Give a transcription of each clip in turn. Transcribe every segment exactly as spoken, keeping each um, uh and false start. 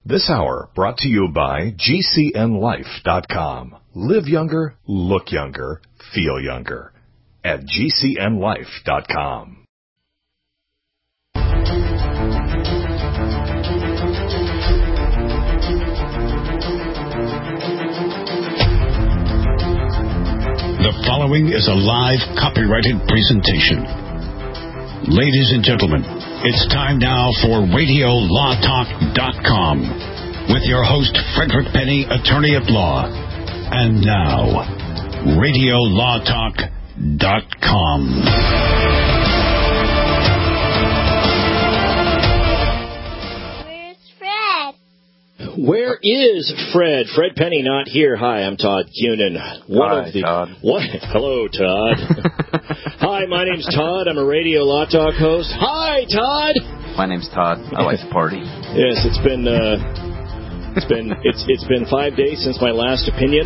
This hour brought to you by G C N life dot com. Live younger, look younger, feel younger at G C N life dot com. The following is a live copyrighted presentation. Ladies and gentlemen, it's time now for radio law talk dot com with your host, Frederick Penny, attorney at law. And now, radio law talk dot com. Where is Fred? Fred Penny not here. Hi, I'm Todd Cunin. One Hi, of the, Todd. What? Hello, Todd. Hi, my name's Todd. I'm a radio law talk host. Hi, Todd. My name's Todd. I like to party. Yes, it's been uh, it's been it's it's been five days since my last opinion.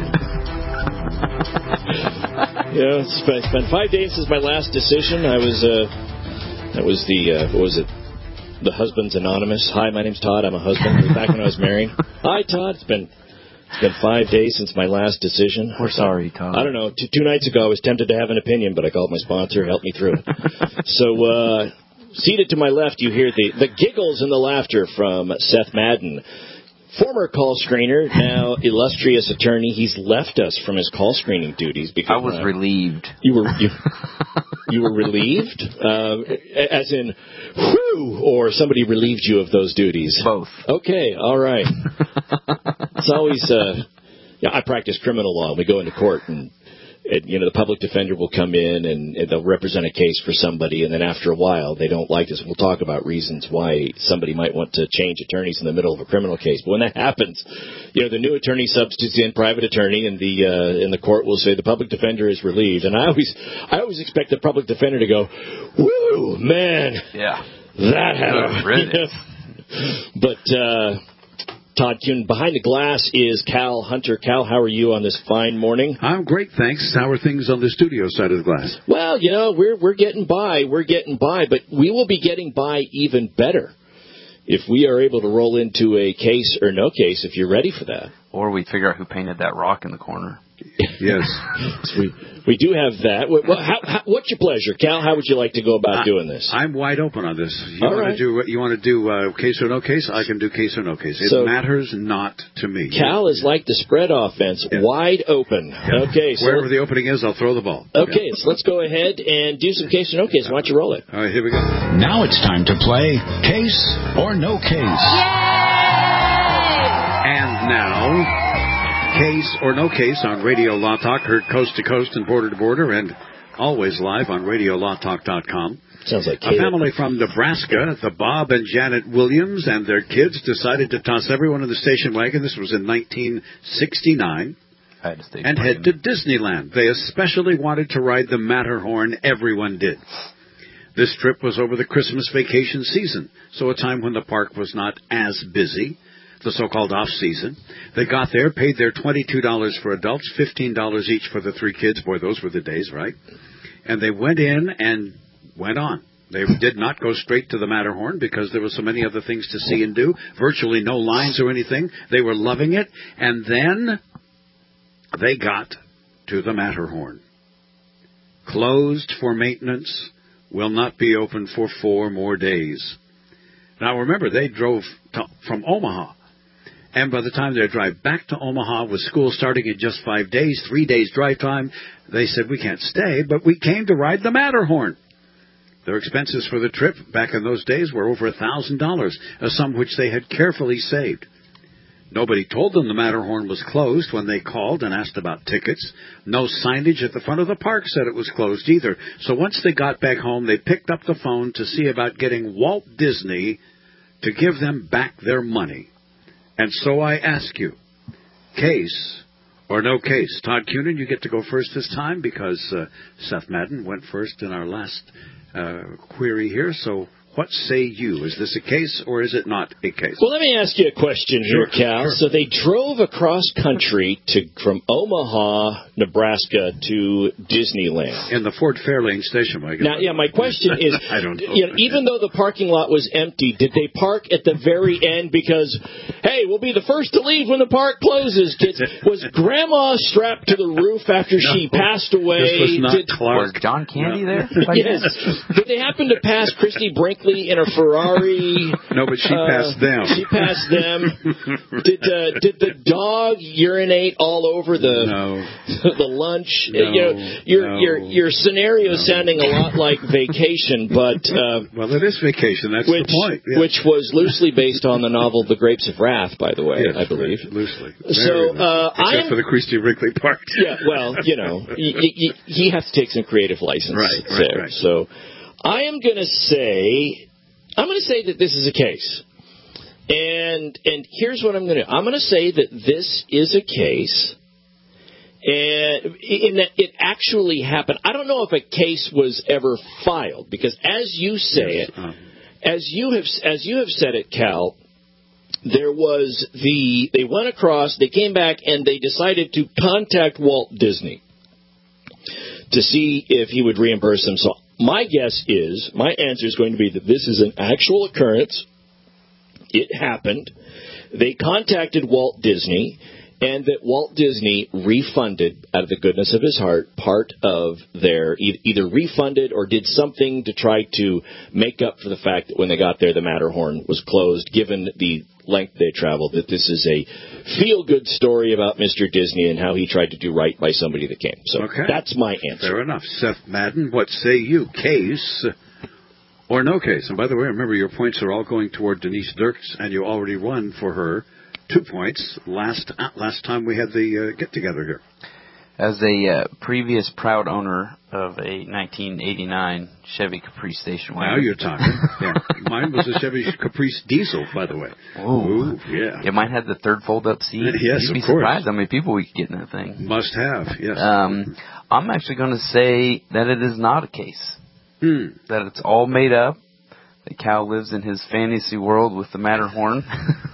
Yeah, it's been, it's been five days since my last decision. I was uh, that was the uh, what was it? The Husbands Anonymous. Hi, my name's Todd. I'm a husband. It was back when I was married. Hi, Todd. It's been it's been five days since my last decision. We're sorry, Todd. I don't know. Two, two nights ago, I was tempted to have an opinion, but I called my sponsor. Help me through it. So, uh, seated to my left, you hear the, the giggles and the laughter from Seth Madden. Former call screener, now illustrious attorney. He's left us from his call screening duties because I was uh, relieved. You were you, you were relieved, uh, as in, whew, or somebody relieved you of those duties. Both. Okay, all right. It's always, uh, yeah. I practice criminal law. We go into court and. It, you know, the public defender will come in and, and they'll represent a case for somebody, and then after a while they don't like this. We'll talk about reasons why somebody might want to change attorneys in the middle of a criminal case. But when that happens, you know, the new attorney substitutes in private attorney, and the uh, and the court will say the public defender is relieved. And I always I always expect the public defender to go, "Woo, man, yeah, that happened." But. Uh, Todd Kuhn. Behind the glass is Cal Hunter. Cal, how are you on this fine morning? I'm great, thanks. How are things on the studio side of the glass? Well, you know, we're we're getting by. We're getting by, but we will be getting by even better if we are able to roll into a case or no case, if you're ready for that. Or we figure out who painted that rock in the corner. Yes. So we we do have that. Well, how, how, what's your pleasure, Cal? How would you like to go about I, doing this? I'm wide open on this. You All want right. to do you want to do uh, case or no case? I can do case or no case. It so, matters not to me. Cal is like the spread offense, yeah. Wide open. Yeah. Okay, so wherever the opening is, I'll throw the ball. Okay, yeah. so let's go ahead and do some case or no case. Why don't you roll it? All right, here we go. Now it's time to play Case or No Case. Yay! And now. Case or no case on Radio Law Talk, heard coast to coast and border to border, and always live on radio law talk dot com. Sounds like a family from Nebraska, the Bob and Janet Williams and their kids decided to toss everyone in the station wagon. This was in nineteen sixty-nine. And head to Disneyland. They especially wanted to ride the Matterhorn. Everyone did. This trip was over the Christmas vacation season, so a time when the park was not as busy. The so-called off-season. They got there, paid their twenty-two dollars for adults, fifteen dollars each for the three kids. Boy, those were the days, right? And they went in and went on. They did not go straight to the Matterhorn because there were so many other things to see and do. Virtually no lines or anything. They were loving it. And then they got to the Matterhorn. Closed for maintenance. Will not be open for four more days. Now, remember, they drove to, from Omaha. And by the time they drive back to Omaha with school starting in just five days, three days drive time, they said, we can't stay, but we came to ride the Matterhorn. Their expenses for the trip back in those days were over one thousand dollars, a sum which they had carefully saved. Nobody told them the Matterhorn was closed when they called and asked about tickets. No signage at the front of the park said it was closed either. So once they got back home, they picked up the phone to see about getting Walt Disney to give them back their money. And so I ask you, case or no case? Todd Cunin, you get to go first this time because uh, Seth Madden went first in our last uh, query here. So What say you? Is this a case or is it not a case? Well, let me ask you a question here, Sure, Cal. sure. So they drove across country to from Omaha, Nebraska to Disneyland. In the Ford Fairlane station wagon. Now, yeah, my question is, I don't know. You know, even though the parking lot was empty, did they park at the very end because, hey, we'll be the first to leave when the park closes, kids? Was Grandma strapped to the roof after no, she passed away? This was not did, Clark. Was John Candy No. there? Yes. Did they happen to pass Christy Brinkley in a Ferrari? No, but she Uh, passed them. She passed them. Did uh, did the dog urinate all over the No. the lunch? No, you know, your no, your your scenario no. sounding a lot like Vacation, but uh, Well, it is Vacation. That's which the point. Yeah. which was loosely based on the novel The Grapes of Wrath, by the way, Yes, I believe. right, loosely. So, Very loosely. uh, Except I'm- for the Christy Brinkley part. Yeah, well, you know, y- y- y- he has to take some creative license Right, right, there. right. So, I am going to say, I'm going to say that this is a case. And and here's what I'm going to do. I'm going to say that this is a case, and in that it actually happened. I don't know if a case was ever filed, because as you say Yes, it, uh, as you have as you have said it, Cal, there was the they went across, they came back, and they decided to contact Walt Disney to see if he would reimburse them. So my guess is, my answer is going to be that this is an actual occurrence. It happened. They contacted Walt Disney, and that Walt Disney refunded, out of the goodness of his heart, part of their, either refunded or did something to try to make up for the fact that when they got there, the Matterhorn was closed, given the length they traveled, that this is a feel-good story about Mister Disney and how he tried to do right by somebody that came. So Okay. that's my answer. Fair enough. Seth Madden, what say you? Case or no case? And by the way, remember your points are all going toward Denise Dirks, and you already won for her two points last uh, last time we had the uh, get-together here. As a uh, previous proud owner of a nineteen eighty-nine Chevy Caprice station wagon. Now you're talking. Yeah. Mine was a Chevy Caprice diesel, by the way. Ooh. Ooh, yeah. Yeah, mine had the third fold-up seat. Yes, You'd be of course. surprised how many people we could get in that thing. Must have, yes. Um, I'm actually going to say that it is not a case. Hmm. That it's all made up. That Cal lives in his fantasy world with the Matterhorn.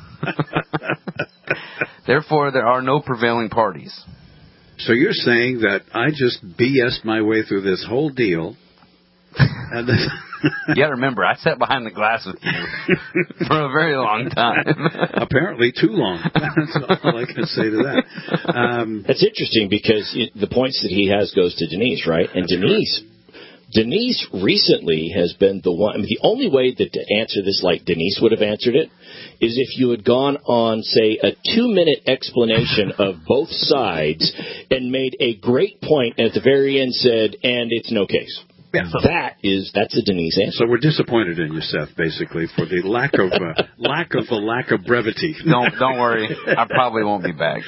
Therefore, there are no prevailing parties. So you're saying that I just B S'd my way through this whole deal, and then You got to remember, I sat behind the glass with you for a very long time. apparently too long. That's all I can say to that. Um, That's interesting because you, the points that he has goes to Denise, right? And Denise, Denise recently has been the one. I mean, the only way that to answer this like Denise would have answered it is if you had gone on, say, a two-minute explanation of both sides and made a great point, and at the very end said, "And it's no case." Yeah. That is that's a Denise answer. So we're disappointed in you, Seth, basically, for the lack of uh, lack of a lack of brevity. Don't don't worry, I probably won't be back.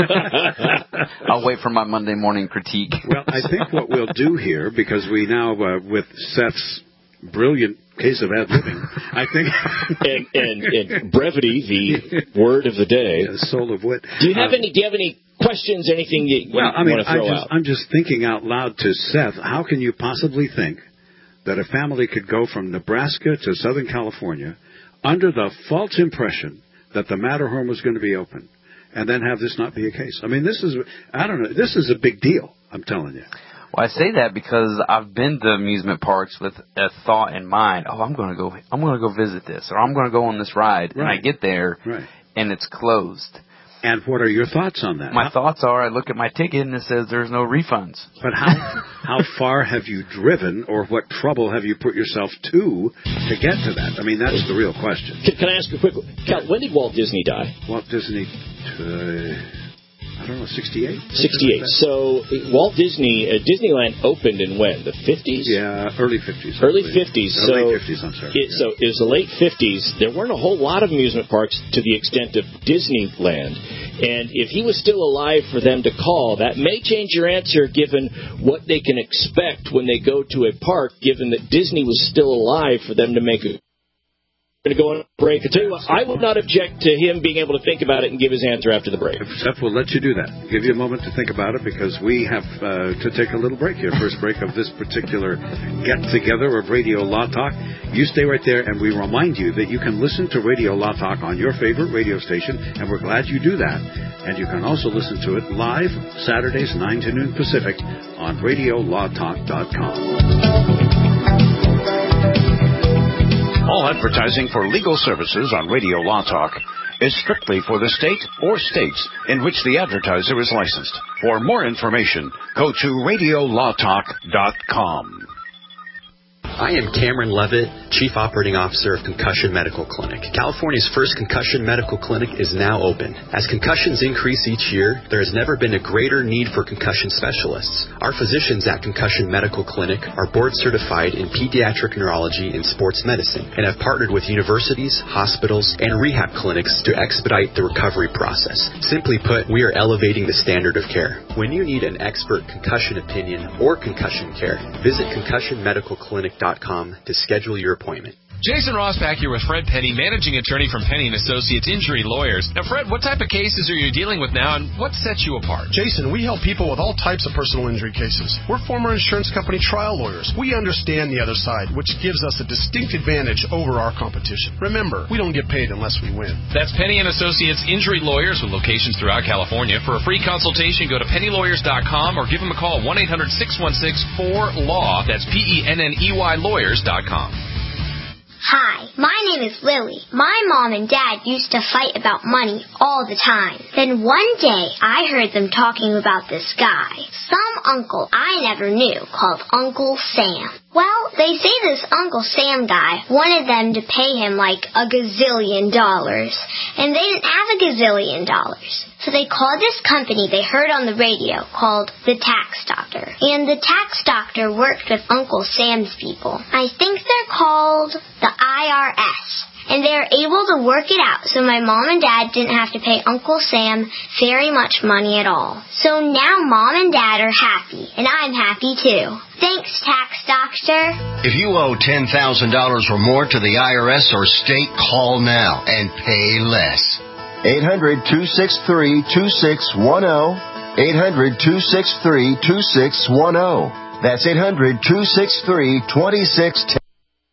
I'll wait for my Monday morning critique. Well, I think what we'll do here, because we now, uh, with Seth's brilliant case of ad-libbing, I think... and, and, and brevity, the word of the day. The soul of wit. Do you have Uh, any? Do you have any questions? Anything you, you Well, I mean, want to I throw just, out? I'm just thinking out loud to Seth, how can you possibly think that a family could go from Nebraska to Southern California under the false impression that the Matterhorn was going to be open, and then have this not be a case? I mean, this is, I don't know, this is a big deal, I'm telling you. Well, I say that because I've been to amusement parks with a thought in mind. Oh, I'm going to go. I'm going to go visit this, or I'm going to go on this ride. Right. And I get there, Right. and it's closed. And what are your thoughts on that? My how, thoughts are, I look at my ticket and it says there's no refunds. But how how far have you driven, or what trouble have you put yourself to to get to that? I mean, that's the real question. Can, can I ask a quick? Cal, when did Walt Disney die? Walt Disney, uh, I don't know, sixty-eight? sixty-eight. So Walt Disney, uh, Disneyland opened in when? The fifties? Yeah, early fifties. Early fifties. Uh, So late fifties, I'm sorry. It, yeah. So it was the late fifties. There weren't a whole lot of amusement parks to the extent of Disneyland. And if he was still alive for them to call, that may change your answer given what they can expect when they go to a park, given that Disney was still alive for them to make a Going to go on a break. I tell you what, I would not object to him being able to think about it and give his answer after the break. Seth will let you do that. Give you a moment to think about it because we have uh, to take a little break here. First break of this particular get-together of Radio Law Talk. You stay right there, and we remind you that you can listen to Radio Law Talk on your favorite radio station, and we're glad you do that. And you can also listen to it live Saturdays, nine to noon Pacific, on radio law talk dot com. All advertising for legal services on Radio Law Talk is strictly for the state or states in which the advertiser is licensed. For more information, go to radio law talk dot com. I am Cameron Levitt, Chief Operating Officer of Concussion Medical Clinic. California's first concussion medical clinic is now open. As concussions increase each year, there has never been a greater need for concussion specialists. Our physicians at Concussion Medical Clinic are board certified in pediatric neurology and sports medicine and have partnered with universities, hospitals, and rehab clinics to expedite the recovery process. Simply put, we are elevating the standard of care. When you need an expert concussion opinion or concussion care, visit concussion medical clinic dot com to schedule your appointment. Jason Rosbach here with Fred Penny, managing attorney from Penny and Associates Injury Lawyers. Now, Fred, what type of cases are you dealing with now, and what sets you apart? Jason, we help people with all types of personal injury cases. We're former insurance company trial lawyers. We understand the other side, which gives us a distinct advantage over our competition. Remember, we don't get paid unless we win. That's Penny and Associates Injury Lawyers with locations throughout California. For a free consultation, go to penny lawyers dot com or give them a call, one eight hundred six one six four L A W. That's P E N N E Y lawyers dot com. Hi, my name is Lily. My mom and dad used to fight about money all the time. Then one day, I heard them talking about this guy, some uncle I never knew, called Uncle Sam. Well, they say this Uncle Sam guy wanted them to pay him like a gazillion dollars, and they didn't have a gazillion dollars. So they called this company they heard on the radio called the Tax Doctor. And the Tax Doctor worked with Uncle Sam's people. I think they're called the I R S. And they were able to work it out so my mom and dad didn't have to pay Uncle Sam very much money at all. So now mom and dad are happy, and I'm happy too. Thanks, Tax Doctor. If you owe ten thousand dollars or more to the I R S or state, call now and pay less. eight hundred, two six three, two six one zero. eight hundred, two six three, two six one zero. That's eight hundred, two six three, two six one zero.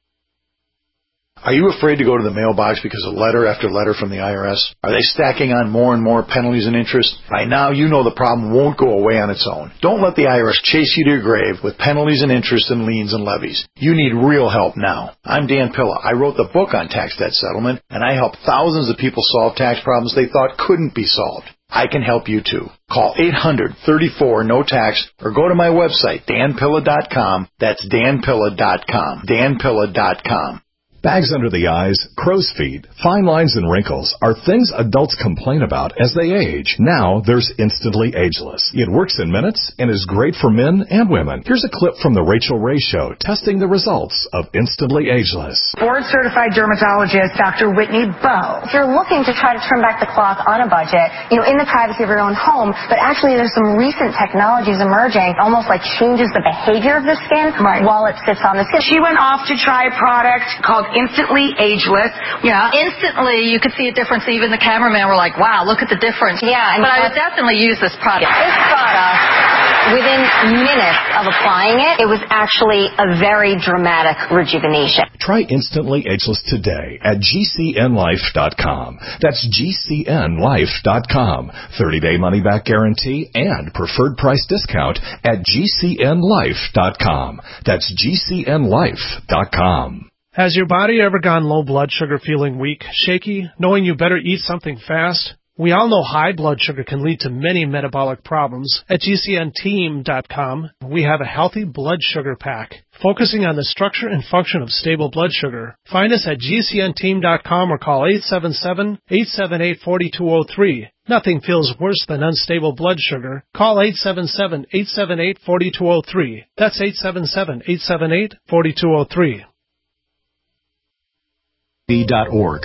Are you afraid to go to the mailbox because of letter after letter from the I R S? Are they stacking on more and more penalties and interest? By now, you know the problem won't go away on its own. Don't let the I R S chase you to your grave with penalties and interest and liens and levies. You need real help now. I'm Dan Pilla. I wrote the book on tax debt settlement, and I help thousands of people solve tax problems they thought couldn't be solved. I can help you too. Call eight hundred, thirty-four, no tax or go to my website, dan pilla dot com. That's dan pilla dot com. dan pilla dot com. Bags under the eyes, crow's feet, fine lines and wrinkles are things adults complain about as they age. Now there's Instantly Ageless. It works in minutes and is great for men and women. Here's a clip from The Rachel Ray Show testing the results of Instantly Ageless. Board-certified dermatologist Doctor Whitney Bowe. If you're looking to try to trim back the cloth on a budget, you know, in the privacy of your own home, but actually there's some recent technologies emerging, almost like changes the behavior of the skin right. while it sits on the skin. She went off to try a product called Instantly Ageless. Yeah. Instantly, you could see a difference. Even the cameraman were like, wow, look at the difference. Yeah. And but I would definitely use this product. This product, within minutes of applying it, it was actually a very dramatic rejuvenation. Try Instantly Ageless today at G C N life dot com. That's G C N life dot com. thirty-day money-back guarantee and preferred price discount at G C N life dot com. That's G C N life dot com. Has your body ever gone low blood sugar, feeling weak, shaky, knowing you better eat something fast? We all know high blood sugar can lead to many metabolic problems. At G C N team dot com, we have a healthy blood sugar pack, focusing on the structure and function of stable blood sugar. Find us at G C N team dot com or call eight seven seven, eight seven eight, four two zero three. Nothing feels worse than unstable blood sugar. Call eight seven seven, eight seven eight, four two zero three. That's eight seven seven, eight seven eight, four two zero three. B dot org.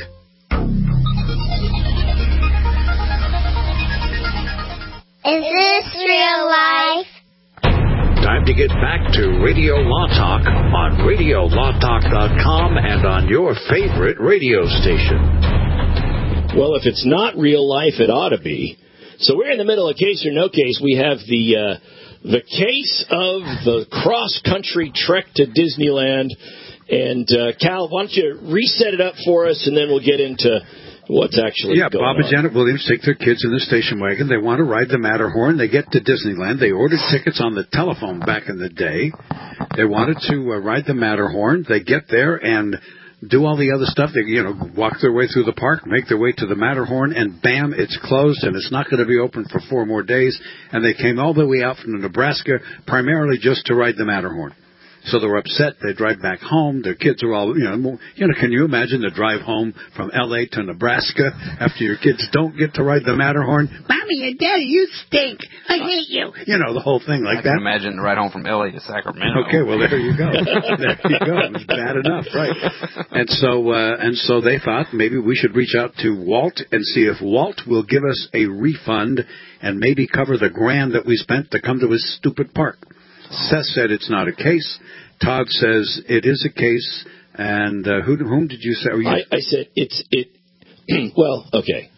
Is this real life? Time to to get back to Radio Law Talk on radio law talk dot com and on your favorite radio station. Well, if it's not real life, it ought to be. So we're in the middle of Case or No Case. We have the uh, the case of the cross-country trek to Disneyland. And, uh, Cal, why don't you reset it up for us, and then we'll get into what's actually yeah, going on. Yeah, Bob and Janet Williams take their kids in the station wagon. They want to ride the Matterhorn. They get to Disneyland. They ordered tickets on the telephone back in the day. They wanted to uh, ride the Matterhorn. They get there and do all the other stuff. They, you know, walk their way through the park, make their way to the Matterhorn, and bam, it's closed, and it's not going to be open for four more days. And they came all the way out from Nebraska primarily just to ride the Matterhorn. So they were upset. They drive back home. Their kids are all, you know, you know. Can you imagine the drive home from L A to Nebraska after your kids don't get to ride the Matterhorn? Mommy and Daddy, you stink. I hate you. You know, the whole thing like I that. I can imagine the ride home from L A to Sacramento. Okay, well, there you go. There you go. It's bad enough, right? And so, uh, and so they thought maybe we should reach out to Walt and see if Walt will give us a refund and maybe cover the grand that we spent to come to his stupid park. Seth said it's not a case. Todd says it is a case. And uh, who, whom did you say? You... I, I said it's it. Well, okay.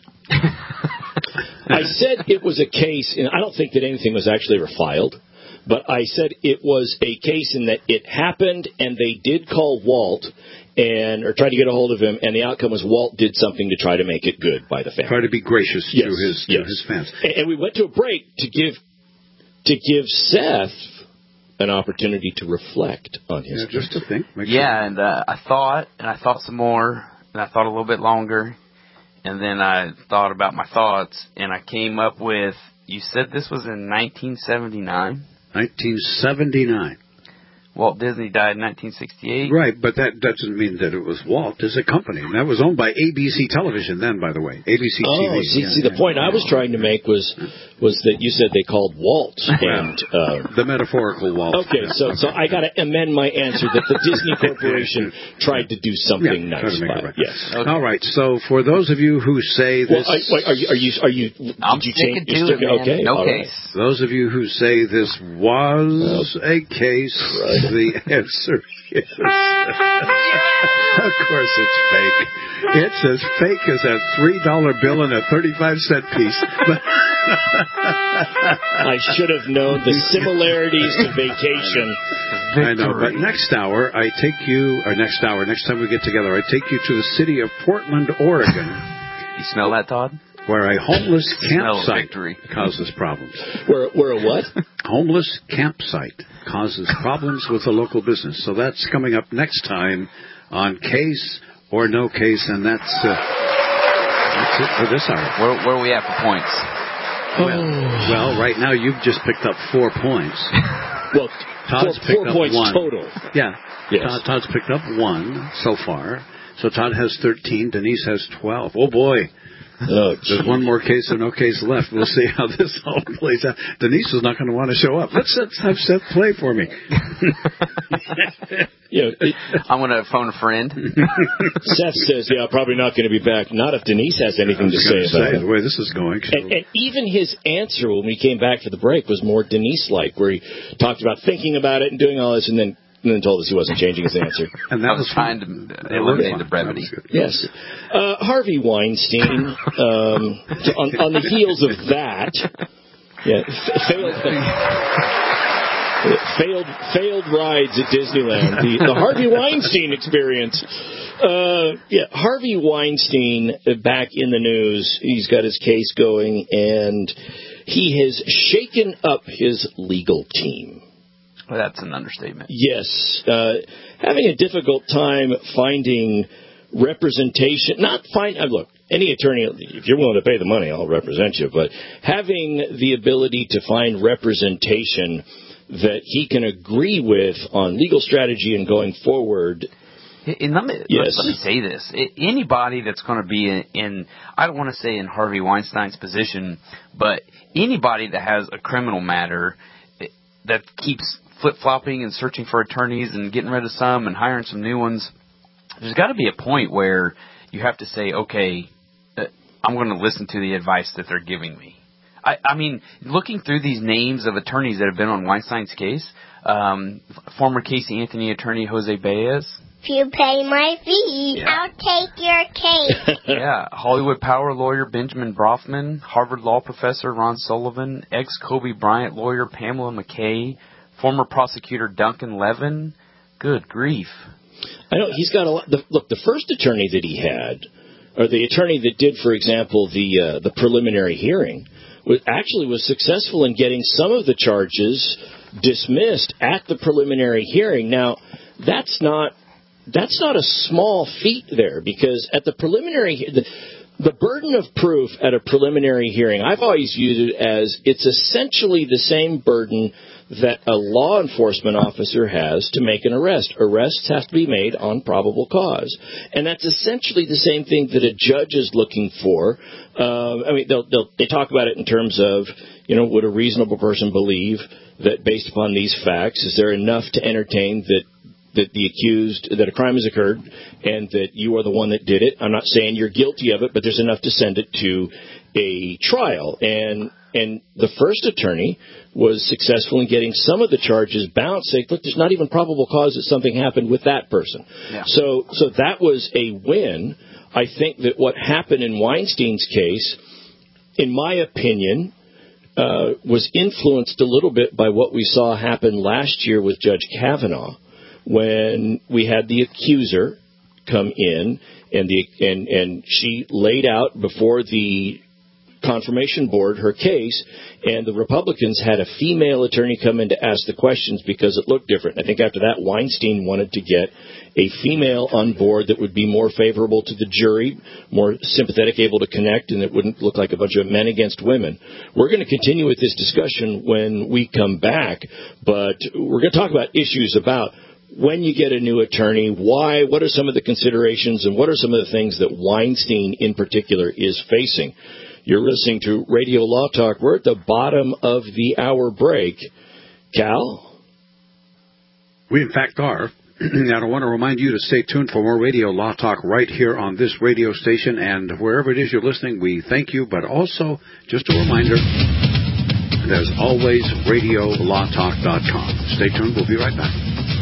I said it was a case, and I don't think that anything was actually ever filed. But I said it was a case in that it happened, and they did call Walt and or try to get a hold of him, and the outcome was Walt did something to try to make it good by the family. Try to be gracious yes, to his yes. to his fans. And, and we went to a break to give to give Seth an opportunity to reflect on his yeah, just to think. Yeah, sure. and uh, I thought, and I thought some more, and I thought a little bit longer, and then I thought about my thoughts, and I came up with, you said this was in nineteen seventy-nine? nineteen seventy-nine. Walt Disney died in nineteen sixty-eight. Right, but that doesn't mean that it was Walt. It's a company. And that was owned by A B C Television then, by the way. A B C oh, T V. see, yeah, see, the yeah. point I was trying to make was was that you said they called Walt. and uh, The metaphorical Walt. Okay, so so I got to amend my answer that the Disney Corporation tried to do something yeah, nice to by it. Right. Yes. Okay. All right, so for those of you who say this... Well, I, are you... Are you, are you I'm did you sticking change, to it, man. Okay, no case. Right. Those of you who say this was a case, right. The answer is... Of course it's fake. It's as fake as a three dollar bill and a thirty-five cent piece. I should have known the similarities to vacation. Victory. I know, but next hour I take you, or next hour, next time we get together, I take you to the city of Portland, Oregon. You smell that, Todd? Where a homeless campsite victory. causes problems. Where, where a what? Homeless campsite causes problems with the local business. So that's coming up next time on Case or No Case, and that's uh, that's it for this hour. Where, where are we at for points? Well, well, right now you've just picked up four points. Well, Todd's four, picked four up points one. total. Yeah, yes. Todd, Todd's picked up one so far. So Todd has thirteen. Denise has twelve. Oh boy. Oh, there's one more case or no case left. We'll see how this all plays out. Denise is not going to want to show up. Let's, let's have Seth play for me. you know, it, I'm going to phone a friend. Seth says, yeah, probably not going to be back. Not if Denise has anything to say about say, it. The way this is going. And, and even his answer when we came back for the break was more Denise-like, where he talked about thinking about it and doing all this, and then And then told us he wasn't changing his answer. And that I was, was trying to eliminate the brevity. Yes. Uh, Harvey Weinstein, um, on, on the heels of that, yeah, f- failed, failed, failed rides at Disneyland. The, the Harvey Weinstein experience. Uh, yeah, Harvey Weinstein back in the news. He's got his case going, and he has shaken up his legal team. Well, that's an understatement. Yes. Uh, having a difficult time finding representation. Not find. Uh, look, any attorney, if you're willing to pay the money, I'll represent you. But having the ability to find representation that he can agree with on legal strategy and going forward. And let me, yes. let me say this. Anybody that's going to be in, in, I don't want to say in Harvey Weinstein's position, but anybody that has a criminal matter that keeps flip-flopping and searching for attorneys and getting rid of some and hiring some new ones, there's got to be a point where you have to say, okay, uh, I'm going to listen to the advice that they're giving me. I, I mean, looking through these names of attorneys that have been on Weinstein's case, Um, former Casey Anthony attorney Jose Baez. If you pay my fee, Yeah. I'll take your cake. Yeah, Hollywood Power lawyer Benjamin Brofman, Harvard law professor Ron Sullivan, ex-Kobe Bryant lawyer Pamela McKay, former prosecutor Duncan Levin. Good grief. I know he's got a lot. The, look, the first attorney that he had, or the attorney that did, for example, the uh, the preliminary hearing, was actually was successful in getting some of the charges dismissed at the preliminary hearing. Now, that's not that's not a small feat there, because at the preliminary the, the burden of proof at a preliminary hearing, I've always viewed it as it's essentially the same burden that a law enforcement officer has to make an arrest. Arrests have to be made on probable cause. And that's essentially the same thing that a judge is looking for. Um, I mean, they'll, they'll, they talk about it in terms of, you know, would a reasonable person believe that based upon these facts, is there enough to entertain that that the accused, that a crime has occurred and that you are the one that did it? I'm not saying you're guilty of it, but there's enough to send it to a trial. And and the first attorney was successful in getting some of the charges bounced, saying, look, there's not even probable cause that something happened with that person. Yeah. So so that was a win. I think that what happened in Weinstein's case, in my opinion, uh, was influenced a little bit by what we saw happen last year with Judge Kavanaugh, when we had the accuser come in and the and and she laid out before the confirmation board her case, and the Republicans had a female attorney come in to ask the questions because it looked different. I think after that, Weinstein wanted to get a female on board that would be more favorable to the jury, more sympathetic, able to connect, and it wouldn't look like a bunch of men against women. We're going to continue with this discussion when we come back, but we're going to talk about issues about when you get a new attorney, why, what are some of the considerations, and what are some of the things that Weinstein in particular is facing. You're listening to Radio Law Talk. We're at the bottom of the hour break. Cal? We, in fact, are. And I want to remind you to stay tuned for more Radio Law Talk right here on this radio station. And wherever it is you're listening, we thank you. But also, just a reminder, there's always radio law talk dot com. Stay tuned. We'll be right back.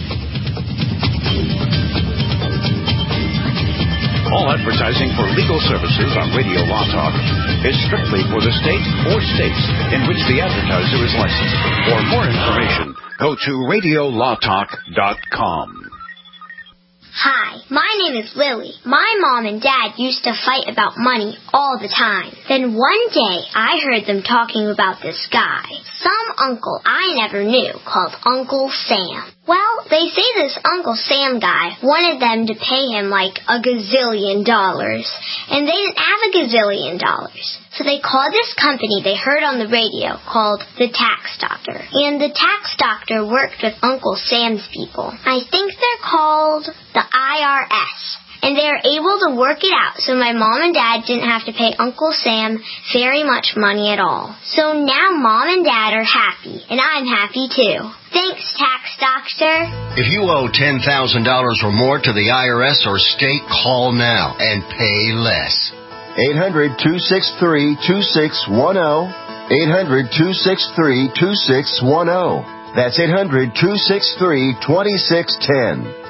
All advertising for legal services on Radio Law Talk is strictly for the state or states in which the advertiser is licensed. For more information, go to radio law talk dot com. Hi, my name is Lily. My mom and dad used to fight about money all the time. Then one day, I heard them talking about this guy, some uncle I never knew, called Uncle Sam. Well, they say this Uncle Sam guy wanted them to pay him like a gazillion dollars, and they didn't have a gazillion dollars. So they called this company they heard on the radio called the Tax Doctor. And the Tax Doctor worked with Uncle Sam's people. I think they're called the I R S. And they were able to work it out so my mom and dad didn't have to pay Uncle Sam very much money at all. So now mom and dad are happy, and I'm happy too. Thanks, Tax Doctor. If you owe ten thousand dollars or more to the I R S or state, call now and pay less. eight hundred, two six three, two six one zero. eight hundred, two six three, two six one zero. That's eight hundred, two six three, two six one zero.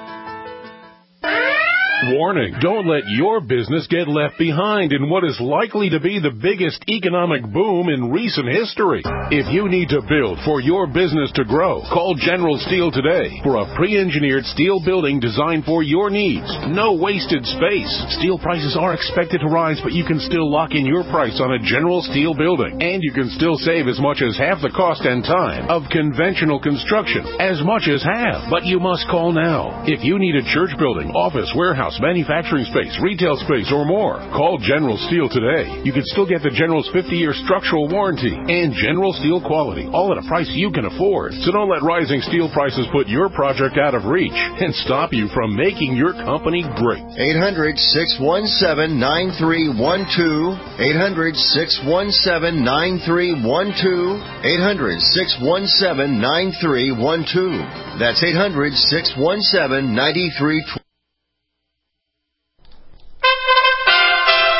Warning, don't let your business get left behind in what is likely to be the biggest economic boom in recent history. If you need to build for your business to grow, call General Steel today for a pre-engineered steel building designed for your needs. No wasted space. Steel prices are expected to rise, but you can still lock in your price on a General Steel building. And you can still save as much as half the cost and time of conventional construction. As much as half. But you must call now. If you need a church building, office, warehouse, manufacturing space, retail space, or more, call General Steel today. You can still get the General's fifty-year structural warranty and General Steel quality, all at a price you can afford. So don't let rising steel prices put your project out of reach and stop you from making your company great. eight hundred, six one seven, nine three one two. eight hundred, six one seven, nine three one two. eight hundred, six one seven, nine three one two. That's eight hundred, six one seven, nine three one two.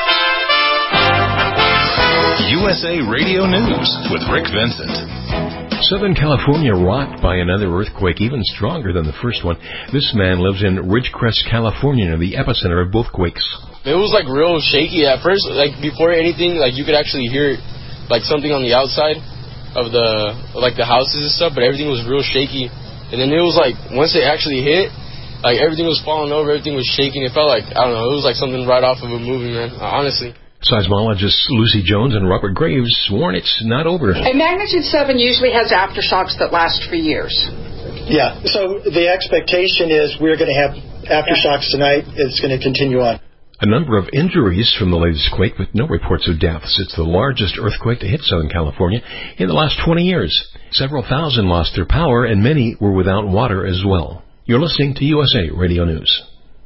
U S A Radio News with Rick Vincent. Southern California rocked by another earthquake, even stronger than the first one. This man lives in Ridgecrest, California, near the epicenter of both quakes. It was like real shaky at first. Like before anything, like you could actually hear like something on the outside of the like the houses and stuff, but everything was real shaky. And then it was like once it actually hit, like everything was falling over, everything was shaking. It felt like, I don't know, it was like something right off of a movie, man, honestly. Seismologists Lucy Jones and Robert Graves warn it's not over. A magnitude seven usually has aftershocks that last for years. Yeah, so the expectation is we're going to have aftershocks tonight. It's going to continue on. A number of injuries from the latest quake, but no reports of deaths. It's the largest earthquake to hit Southern California in the last twenty years. Several thousand lost their power, and many were without water as well. You're listening to U S A Radio News.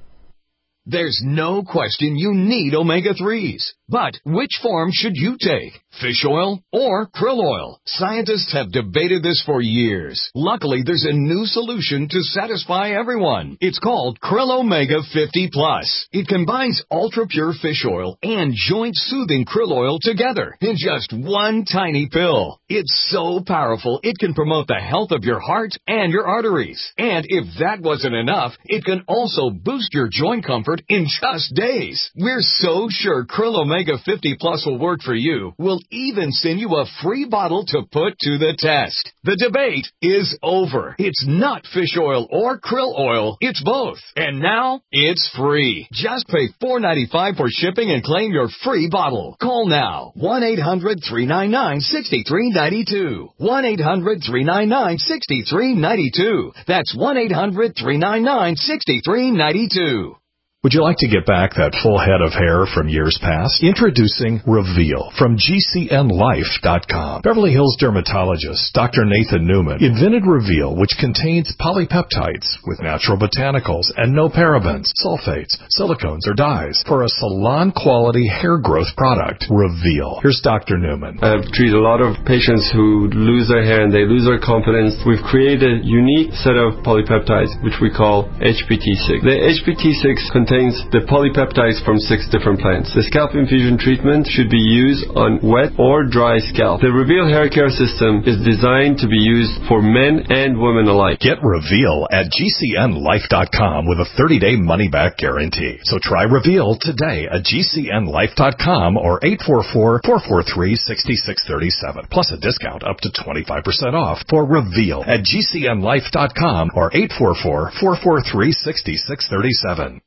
There's no question you need omega threes. But which form should you take? Fish oil or krill oil? Scientists have debated this for years. Luckily, there's a new solution to satisfy everyone. It's called Krill Omega fifty plus. It combines ultra-pure fish oil and joint-soothing krill oil together in just one tiny pill. It's so powerful, it can promote the health of your heart and your arteries. And if that wasn't enough, it can also boost your joint comfort in just days. We're so sure Krill Omega fifty plus will work for you. We'll even send you a free bottle to put to the test. The debate is over. It's not fish oil or krill oil. It's both. And now it's free. Just pay four dollars and ninety-five cents for shipping and claim your free bottle. Call now. one eight hundred three nine nine six three nine two. one eight hundred three nine nine six three nine two. That's one eight hundred three nine nine six three nine two. Would you like to get back that full head of hair from years past? Introducing Reveal from G C N life dot com. Beverly Hills dermatologist Doctor Nathan Newman invented Reveal, which contains polypeptides with natural botanicals and no parabens, sulfates, silicones, or dyes for a salon-quality hair growth product. Reveal. Here's Doctor Newman. I've treated a lot of patients who lose their hair and they lose their confidence. We've created a unique set of polypeptides, which we call H P T six. The H P T six contains the polypeptides from six different plants. The scalp infusion treatment should be used on wet or dry scalp. The Reveal hair care system is designed to be used for men and women alike. Get Reveal at G C N life dot com with a thirty-day money-back guarantee. So try Reveal today at G C N life dot com or eight four four, four four three, six six three seven, plus a discount up to twenty-five percent off for Reveal at G C N life dot com or eight four four, four four three, six six three seven.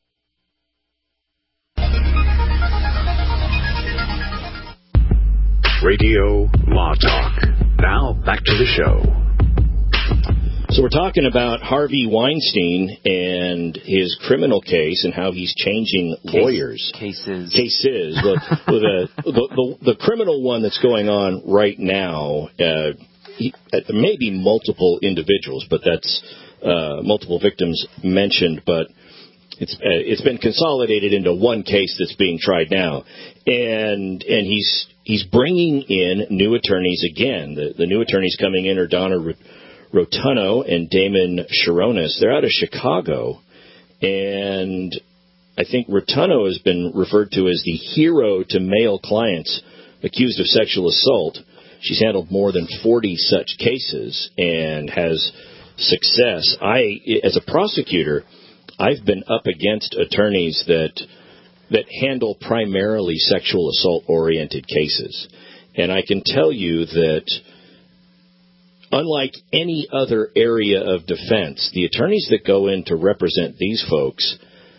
Radio Law Talk. Now, back to the show. So we're talking about Harvey Weinstein and his criminal case and how he's changing case, lawyers. Cases. Cases. Well, well, the, the, the, the criminal one that's going on right now, uh, he, uh, there may be multiple individuals, but that's uh, multiple victims mentioned, but it's uh, it's been consolidated into one case that's being tried now. And and he's he's bringing in new attorneys again. The, the new attorneys coming in are Donna Rotuno and Damon Sharonis. They're out of Chicago, and I think Rotuno has been referred to as the hero to male clients accused of sexual assault. She's handled more than forty such cases and has success. I, as a prosecutor, I've been up against attorneys that that handle primarily sexual assault-oriented cases. And I can tell you that unlike any other area of defense, the attorneys that go in to represent these folks,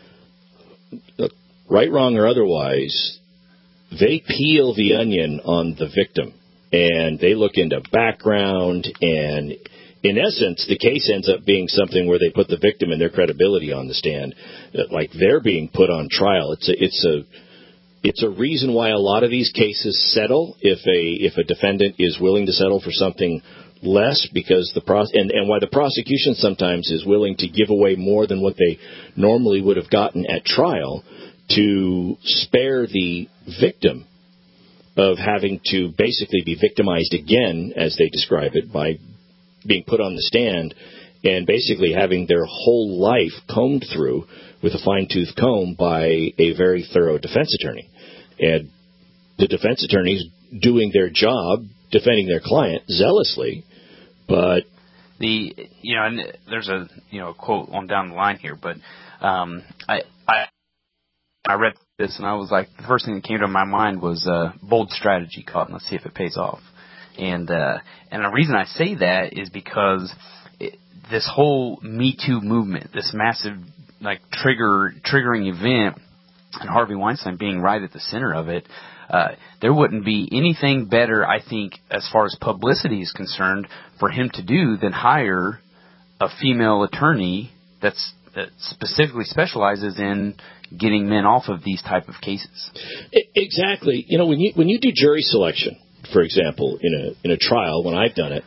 right, wrong, or otherwise, they peel the onion on the victim. And they look into background, and in essence, the case ends up being something where they put the victim and their credibility on the stand, like they're being put on trial. It's a, it's a, it's a reason why a lot of these cases settle if a if a defendant is willing to settle for something less, because the pro- and, and why the prosecution sometimes is willing to give away more than what they normally would have gotten at trial to spare the victim of having to basically be victimized again, as they describe it, by being put on the stand and basically having their whole life combed through with a fine-tooth comb by a very thorough defense attorney. And the defense attorney's doing their job, defending their client zealously, But the you know, and there's a you know a quote on down the line here, but um, I I I read this and I was like, the first thing that came to my mind was uh, bold strategy caught, and let's see if it pays off. And uh, and the reason I say that is because it, this whole Me Too movement, this massive like trigger triggering event, and Harvey Weinstein being right at the center of it, uh, there wouldn't be anything better, I think, as far as publicity is concerned, for him to do than hire a female attorney that's that specifically specializes in getting men off of these type of cases. Exactly. You know, when you when you do jury selection, for example, in a in a trial, when I've done it,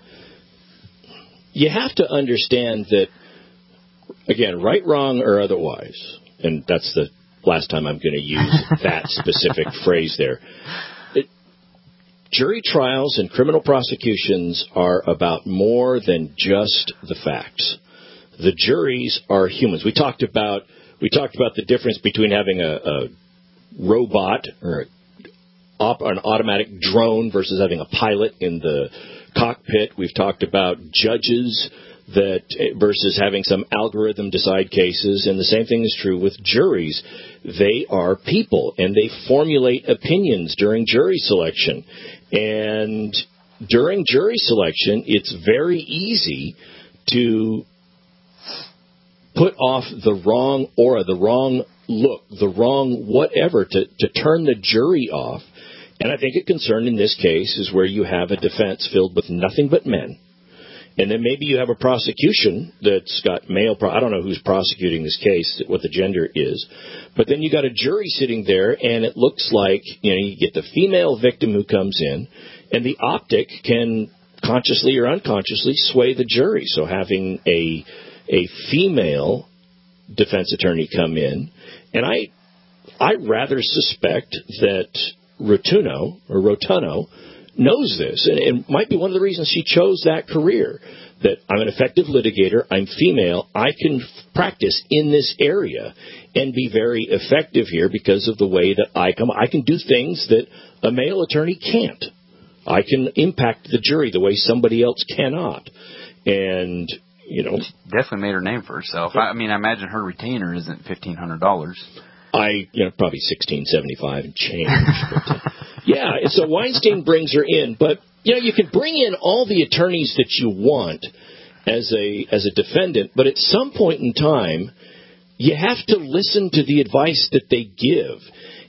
you have to understand that, again, right, wrong, or otherwise, and that's the last time I'm going to use that specific phrase there. It, jury trials and criminal prosecutions are about more than just the facts. The juries are humans. We talked about we talked about the difference between having a, a robot or a, op, an automatic drone versus having a pilot in the cockpit. We've talked about judges that versus having some algorithm decide cases, and the same thing is true with juries. They are people, and they formulate opinions during jury selection. And during jury selection, it's very easy to put off the wrong aura, the wrong look, the wrong whatever, to, to turn the jury off. And I think a concern in this case is where you have a defense filled with nothing but men. And then maybe you have a prosecution that's got male, pro- I don't know who's prosecuting this case, what the gender is, but then you got a jury sitting there, and it looks like, you know, you get the female victim who comes in, and the optic can consciously or unconsciously sway the jury. So having a a female defense attorney come in, and I I rather suspect that Rotuno or Rotuno knows this, and it might be one of the reasons she chose that career, that I'm an effective litigator, I'm female, I can f- practice in this area and be very effective here because of the way that I come. I can do things that a male attorney can't. I can impact the jury the way somebody else cannot. And, you know, she definitely made her name for herself. I mean, I imagine her retainer isn't fifteen hundred dollars. I, you know, probably sixteen seventy-five and change. But, uh, yeah, and so Weinstein brings her in, but you know, you can bring in all the attorneys that you want as a as a defendant, but at some point in time, you have to listen to the advice that they give.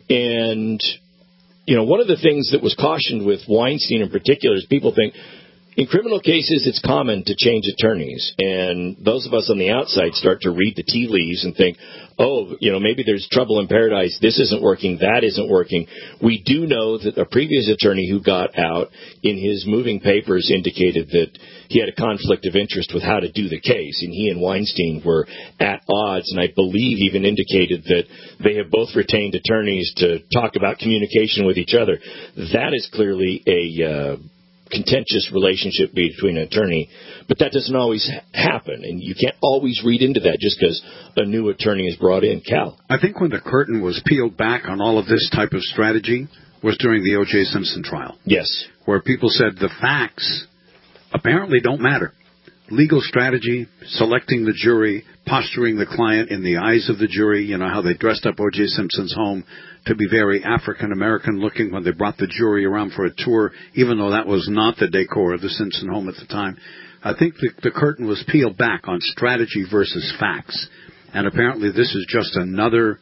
And you know, one of the things that was cautioned with Weinstein in particular is people think, in criminal cases, it's common to change attorneys, and those of us on the outside start to read the tea leaves and think, oh, you know, maybe there's trouble in paradise. This isn't working. That isn't working. We do know that a previous attorney who got out in his moving papers indicated that he had a conflict of interest with how to do the case, and he and Weinstein were at odds, and I believe even indicated that they have both retained attorneys to talk about communication with each other. That is clearly a uh, contentious relationship between an attorney, but that doesn't always ha- happen, and you can't always read into that just because a new attorney is brought in. Cal? I think when the curtain was peeled back on all of this type of strategy was during the O J. Simpson trial. Yes. Where people said the facts apparently don't matter. Legal strategy, selecting the jury, posturing the client in the eyes of the jury, you know, how they dressed up O J. Simpson's home to be very African-American looking when they brought the jury around for a tour, even though that was not the decor of the Simpson home at the time. I think the, the curtain was peeled back on strategy versus facts. And apparently this is just another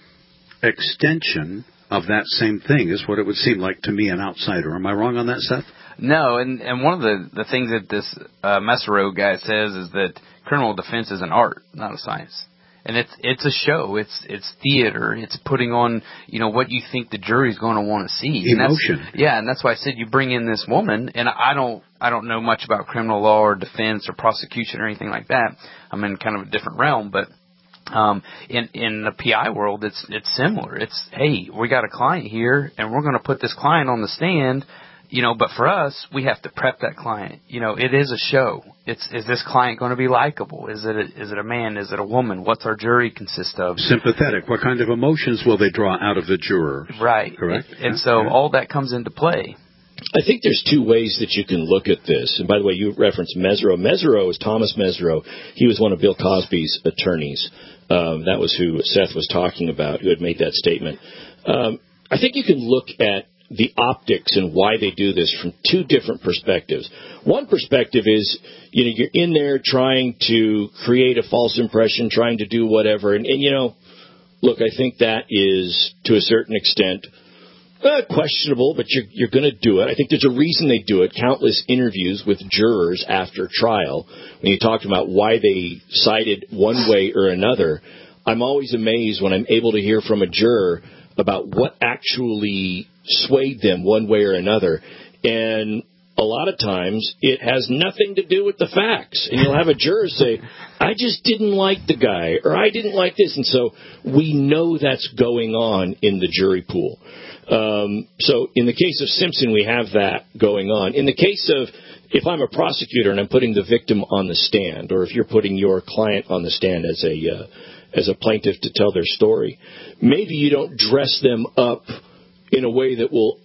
extension of that same thing, is what it would seem like to me, an outsider. Am I wrong on that, Seth? No, and, and one of the, the things that this uh, Mesereau guy says is that criminal defense is an art, not a science. And it's it's a show. It's it's theater. It's putting on, you know, what you think the jury's going to want to see. Emotion. And yeah, and that's why I said you bring in this woman, and I don't I don't know much about criminal law or defense or prosecution or anything like that. I'm in kind of a different realm, but um, in in the P I world, it's it's similar. It's, hey, we got a client here, and we're going to put this client on the stand. You know, but for us, we have to prep that client. You know, it is a show. It's, is this client going to be likable? Is it a, is it a man? Is it a woman? What's our jury consist of? Sympathetic. What kind of emotions will they draw out of the juror? Right. Correct. And, and so yeah. all that comes into play. I think there's two ways that you can look at this. And by the way, you referenced Mesereau. Mesereau is Thomas Mesereau. He was one of Bill Cosby's attorneys. Um, that was who Seth was talking about, who had made that statement. Um, I think you can look at the optics and why they do this from two different perspectives. One perspective is, you know, you're in there trying to create a false impression, trying to do whatever. And, and you know, look, I think that is, to a certain extent, Uh, questionable, but you're, you're going to do it. I think there's a reason they do it. Countless interviews with jurors after trial, when you talk about why they sided one way or another, I'm always amazed when I'm able to hear from a juror about what actually swayed them one way or another. And a lot of times it has nothing to do with the facts. And you'll have a juror say, I just didn't like the guy, or I didn't like this. And so we know that's going on in the jury pool. Um, so in the case of Simpson, we have that going on. In the case of, if I'm a prosecutor and I'm putting the victim on the stand, or if you're putting your client on the stand as a uh, as a plaintiff to tell their story, maybe you don't dress them up in a way that will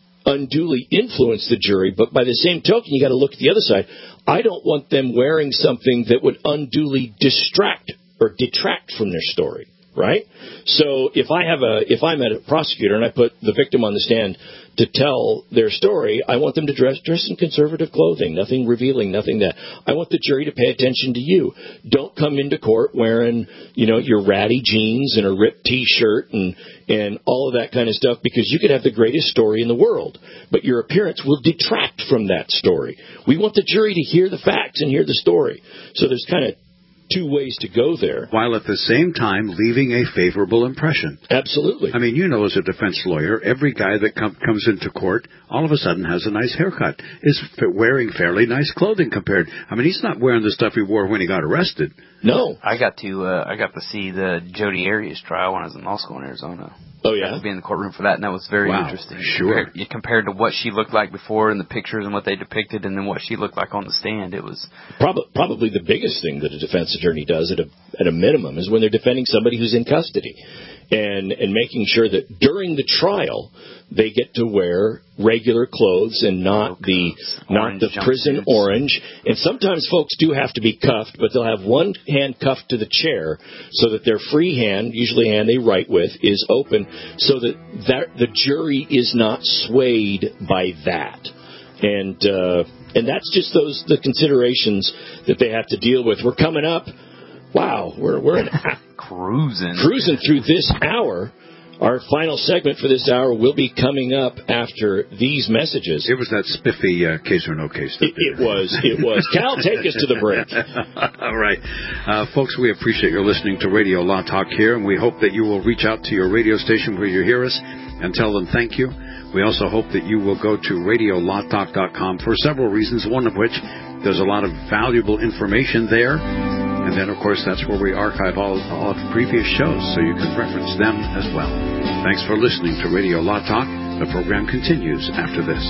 unduly influence the jury, but by the same token, you got to look at the other side. I don't want them wearing something that would unduly distract or detract from their story. Right? So if I have a, if I'm a prosecutor and I put the victim on the stand to tell their story, I want them to dress, dress in conservative clothing, nothing revealing, nothing that. I want the jury to pay attention to you. Don't come into court wearing, you know, your ratty jeans and a ripped T-shirt and, and all of that kind of stuff, because you could have the greatest story in the world, but your appearance will detract from that story. We want the jury to hear the facts and hear the story. So there's kind of two ways to go there. While at the same time leaving a favorable impression. Absolutely. I mean, you know, as a defense lawyer, every guy that com- comes into court all of a sudden has a nice haircut, is f- wearing fairly nice clothing compared. I mean, he's not wearing the stuff he wore when he got arrested. No. I got to uh, I got to see the Jodi Arias trial when I was in law school in Arizona. Oh, yeah? I got to be in the courtroom for that, and that was very wow, interesting. Sure. Compared, compared to what she looked like before in the pictures and what they depicted, and then what she looked like on the stand, it was... Probably, probably the biggest thing that a defense attorney does at a, at a minimum is when they're defending somebody who's in custody, and, and making sure that during the trial they get to wear regular clothes and not the not the prison orange. And sometimes folks do have to be cuffed, but they'll have one hand cuffed to the chair so that their free hand, usually hand they write with, is open, so that, that the jury is not swayed by that. And uh, and that's just those the considerations that they have to deal with. We're coming up. Wow, we're we're in, cruising cruising through this hour. Our final segment for this hour will be coming up after these messages. It was that spiffy uh, case or no case. It, it was. It was. Cal, take us to the break. All right. Uh, folks, we appreciate your listening to Radio Law Talk here, and we hope that you will reach out to your radio station where you hear us and tell them thank you. We also hope that you will go to radio law talk dot com for several reasons, one of which there's a lot of valuable information there. And then, of course, that's where we archive all, all of the previous shows, so you can reference them as well. Thanks for listening to Radio Law Talk. The program continues after this.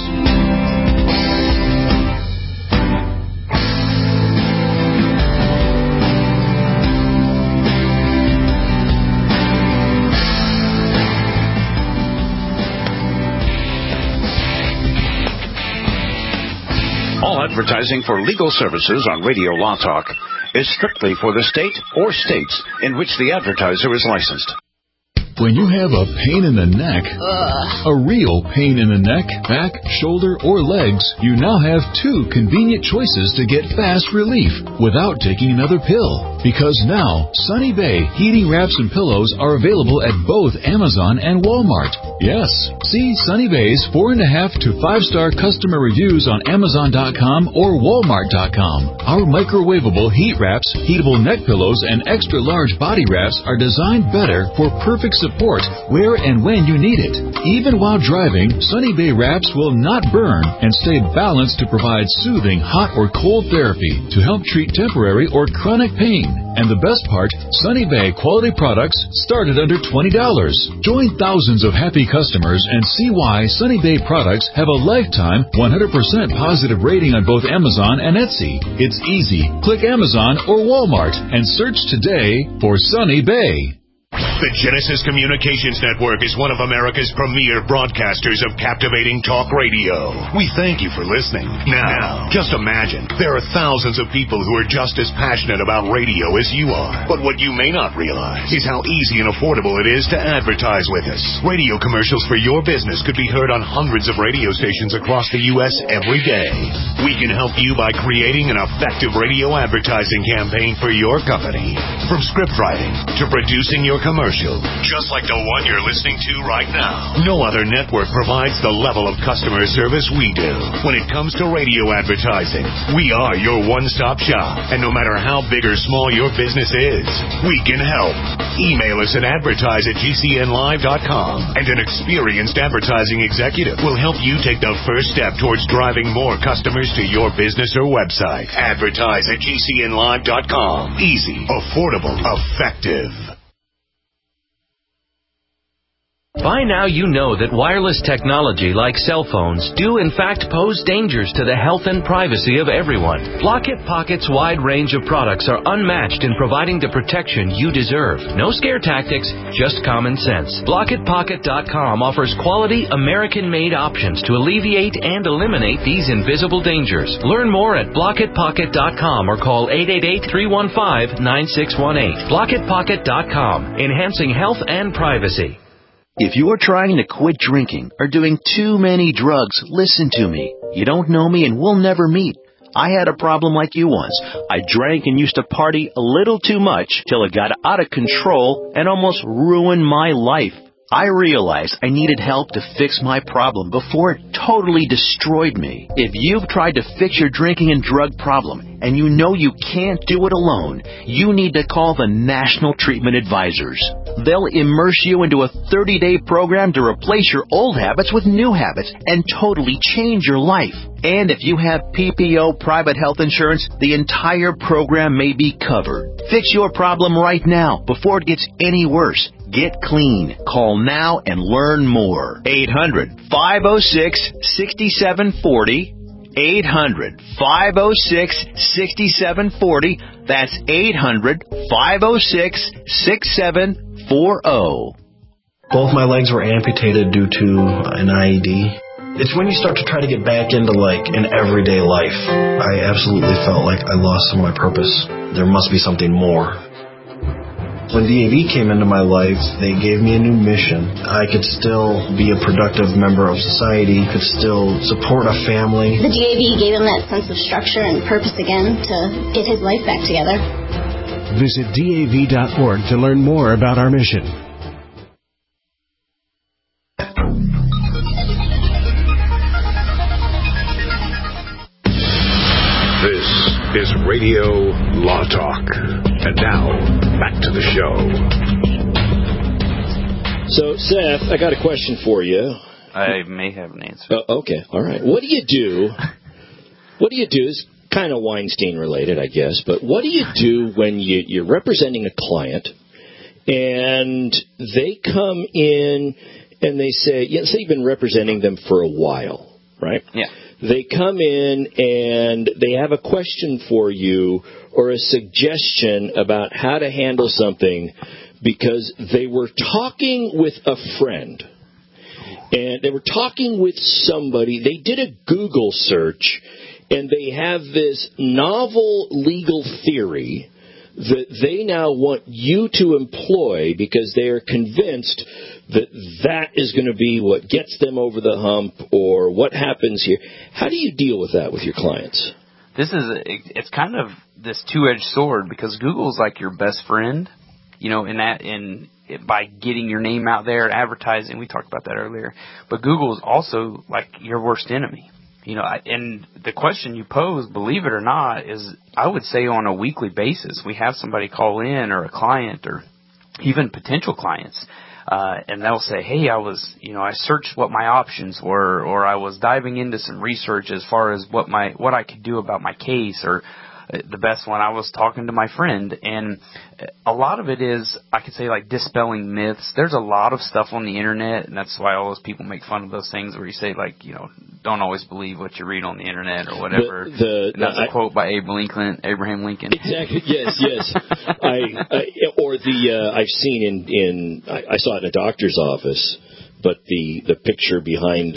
All advertising for legal services on Radio Law Talk is strictly for the state or states in which the advertiser is licensed. When you have a pain in the neck, Ugh. a real pain in the neck, back, shoulder, or legs, you now have two convenient choices to get fast relief without taking another pill. Because now, Sunny Bay heating wraps and pillows are available at both Amazon and Walmart. Yes, see Sunny Bay's four and a half to five star customer reviews on Amazon dot com or Walmart dot com. Our microwavable heat wraps, heatable neck pillows, and extra large body wraps are designed better for perfect support where and when you need it. Even while driving, Sunny Bay wraps will not burn and stay balanced to provide soothing hot or cold therapy to help treat temporary or chronic pain. And the best part, Sunny Bay quality products start at under twenty dollars. Join thousands of happy customers and see why Sunny Bay products have a lifetime one hundred percent positive rating on both Amazon and Etsy. It's easy. Click Amazon or Walmart and search today for Sunny Bay. The Genesis Communications Network is one of America's premier broadcasters of captivating talk radio. We thank you for listening. Now, just imagine, there are thousands of people who are just as passionate about radio as you are. But what you may not realize is how easy and affordable it is to advertise with us. Radio commercials for your business could be heard on hundreds of radio stations across the U S every day. We can help you by creating an effective radio advertising campaign for your company. From script writing to producing your commercial, just like the one you're listening to right now. No other network provides the level of customer service we do. When it comes to radio advertising, we are your one-stop shop. And no matter how big or small your business is, we can help. Email us at advertise at G C N live dot com, and an experienced advertising executive will help you take the first step towards driving more customers to your business or website. Advertise at G C N live dot com. Easy, affordable, effective. By now you know that wireless technology like cell phones do in fact pose dangers to the health and privacy of everyone. Blockit Pocket's wide range of products are unmatched in providing the protection you deserve. No scare tactics, just common sense. Blockit Pocket dot com offers quality American-made options to alleviate and eliminate these invisible dangers. Learn more at Blockit Pocket dot com or call eight eight eight, three one five, nine six one eight. Blockit Pocket dot com, enhancing health and privacy. If you're trying to quit drinking or doing too many drugs, listen to me. You don't know me and we'll never meet. I had a problem like you once. I drank and used to party a little too much till it got out of control and almost ruined my life. I realized I needed help to fix my problem before it totally destroyed me. If you've tried to fix your drinking and drug problem and you know you can't do it alone, you need to call the National Treatment Advisors. They'll immerse you into a thirty-day program to replace your old habits with new habits and totally change your life. And if you have P P O private health insurance, the entire program may be covered. Fix your problem right now before it gets any worse. Get clean. Call now and learn more. eight hundred, five oh six, six seven four oh. eight hundred, five oh six, six seven four oh. That's eight hundred, five oh six, six seven four oh. Both my legs were amputated due to an I E D. It's when you start to try to get back into, like, an everyday life. I absolutely felt like I lost some of my purpose. There must be something more. When D A V came into my life, they gave me a new mission. I could still be a productive member of society, could still support a family. The D A V gave him that sense of structure and purpose again to get his life back together. Visit D A V dot org to learn more about our mission. This is Radio Law Talk. And now, back to the show. So, Seth, I got a question for you. I may have an answer. Uh, okay, all right. What do you do? What do you do is kind of Weinstein related, I guess, but what do you do when you, you're representing a client and they come in and they say, yeah, say you've been representing them for a while, right? Yeah. They come in and they have a question for you or a suggestion about how to handle something because they were talking with a friend and they were talking with somebody. They did a Google search and they have this novel legal theory that they now want you to employ because they are convinced that that is going to be what gets them over the hump or what happens here. How do you deal with that with your clients? This is, it's kind of this two-edged sword because Google's like your best friend, you know, in that, in by getting your name out there, advertising. We talked about that earlier. But Google is also like your worst enemy. You know, and the question you pose, believe it or not, is I would say on a weekly basis, we have somebody call in or a client or even potential clients, uh, and they'll say, hey, I was, you know, I searched what my options were, or I was diving into some research as far as what my, what I could do about my case, or the best one, I was talking to my friend, and a lot of it is, I could say, like dispelling myths. There's a lot of stuff on the internet, and that's why all those people make fun of those things where you say, like, you know, don't always believe what you read on the internet or whatever. The, the, and that's I, a quote by Abe Lincoln, Abraham Lincoln. Exactly. Yes, yes. I, I or the uh, I've seen in in I, I saw it in a doctor's office, but the the picture behind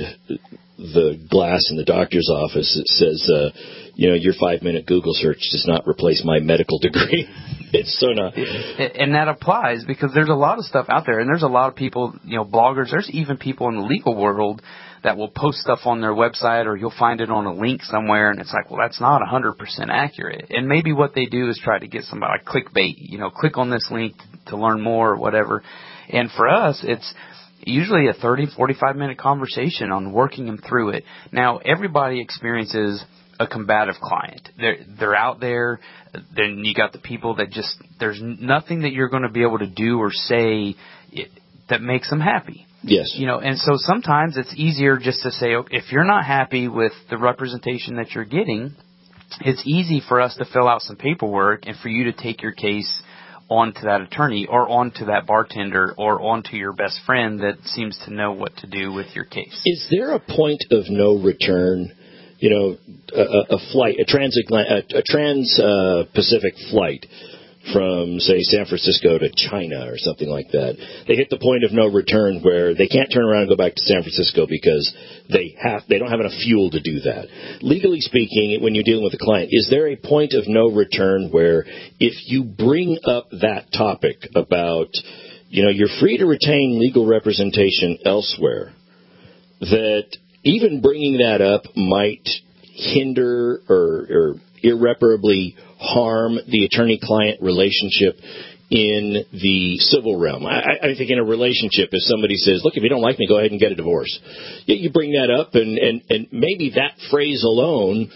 the glass in the doctor's office, it says, uh, you know, your five-minute Google search does not replace my medical degree. It's so not. And that applies because there's a lot of stuff out there, and there's a lot of people, you know, bloggers. There's even people in the legal world that will post stuff on their website, or you'll find it on a link somewhere, and it's like, well, that's not one hundred percent accurate. And maybe what they do is try to get somebody, like clickbait, you know, click on this link to learn more or whatever. And for us, it's usually a thirty, forty-five minute conversation on working them through it. Now, everybody experiences a combative client. They're, they're out there. Then you got the people that just, there's nothing that you're going to be able to do or say it, that makes them happy. Yes. You know, and so sometimes it's easier just to say, okay, if you're not happy with the representation that you're getting, it's easy for us to fill out some paperwork and for you to take your case onto that attorney or onto that bartender or onto your best friend that seems to know what to do with your case. Is there a point of no return? You know, a, a flight, a transatlantic, a, a trans-Pacific uh, flight from, say, San Francisco to China or something like that. They hit the point of no return where they can't turn around and go back to San Francisco because they have they don't have enough fuel to do that. Legally speaking, when you're dealing with a client, is there a point of no return where if you bring up that topic about, you know, you're free to retain legal representation elsewhere, that even bringing that up might hinder or, or irreparably harm the attorney-client relationship in the civil realm? I, I think in a relationship, if somebody says, look, if you don't like me, go ahead and get a divorce. You bring that up, and, and, and maybe that phrase alone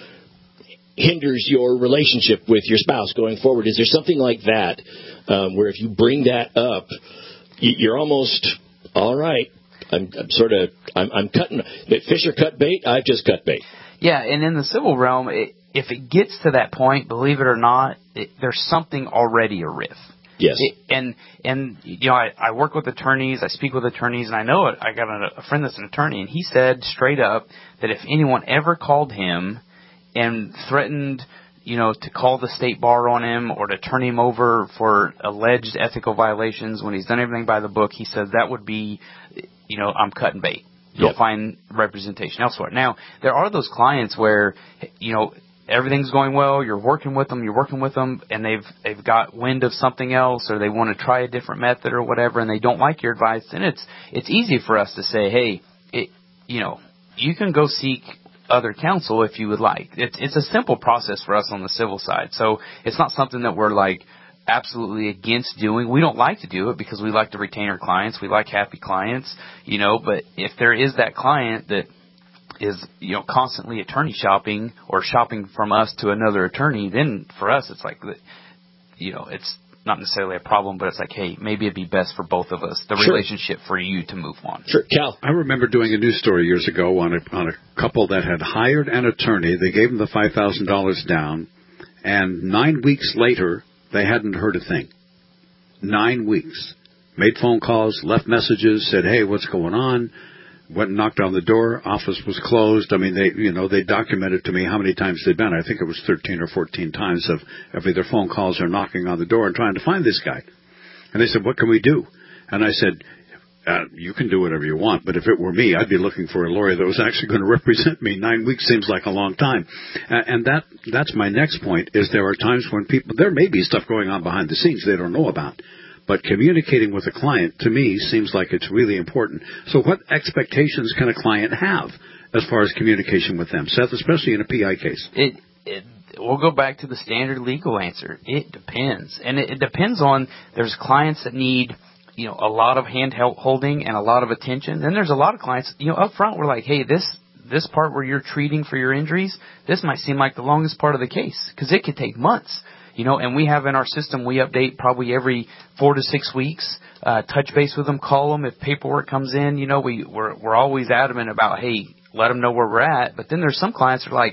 hinders your relationship with your spouse going forward. Is there something like that um, where if you bring that up, you're almost, all right, I'm, I'm sort of, I'm, I'm cutting, Fisher cut bait, I've just cut bait. Yeah, and in the civil realm, it, if it gets to that point, believe it or not, it, there's something already a riff. Yes. It, and, and you know, I, I work with attorneys, I speak with attorneys, and I know it. I got a, a friend that's an attorney, and he said straight up that if anyone ever called him and threatened, you know, to call the state bar on him or to turn him over for alleged ethical violations when he's done everything by the book, he said that would be, you know, I'm cutting bait. You'll yep. find representation elsewhere. Now, there are those clients where, you know, everything's going well, you're working with them, you're working with them, and they've they've got wind of something else, or they want to try a different method or whatever, and they don't like your advice. And it's it's easy for us to say, hey, it, you know, you can go seek other counsel if you would like. It's it's a simple process for us on the civil side. So it's not something that we're like absolutely against doing. We don't like to do it because we like to retain our clients. We like happy clients, you know, but if there is that client that is, you know, constantly attorney shopping or shopping from us to another attorney, then for us it's like, you know, it's not necessarily a problem, but it's like, hey, maybe it'd be best for both of us, the sure. relationship for you to move on. Sure. Cal. I remember doing a news story years ago on a, on a couple that had hired an attorney. They gave him the five thousand dollars down, and nine weeks later, they hadn't heard a thing. Nine weeks. Made phone calls, left messages, said, hey, what's going on? Went and knocked on the door. Office was closed. I mean, they, you know, they documented to me how many times they'd been. I think it was thirteen or fourteen times of, of either phone calls or knocking on the door and trying to find this guy. And they said, what can we do? And I said, uh, you can do whatever you want, but if it were me, I'd be looking for a lawyer that was actually going to represent me. Nine weeks seems like a long time. Uh, and that that's my next point, is there are times when people, there may be stuff going on behind the scenes they don't know about. But communicating with a client, to me, seems like it's really important. So what expectations can a client have as far as communication with them, Seth, especially in a P I case? It, it We'll go back to the standard legal answer. It depends. And it, it depends on, there's clients that need, you know, a lot of hand holding and a lot of attention. Then there's a lot of clients, you know, up front, we're like, hey, this this part where you're treating for your injuries, this might seem like the longest part of the case because it could take months. You know, and we have in our system, we update probably every four to six weeks, uh, touch base with them, call them. If paperwork comes in, you know, we, we're, we're always adamant about, hey, let them know where we're at. But then there's some clients that are like,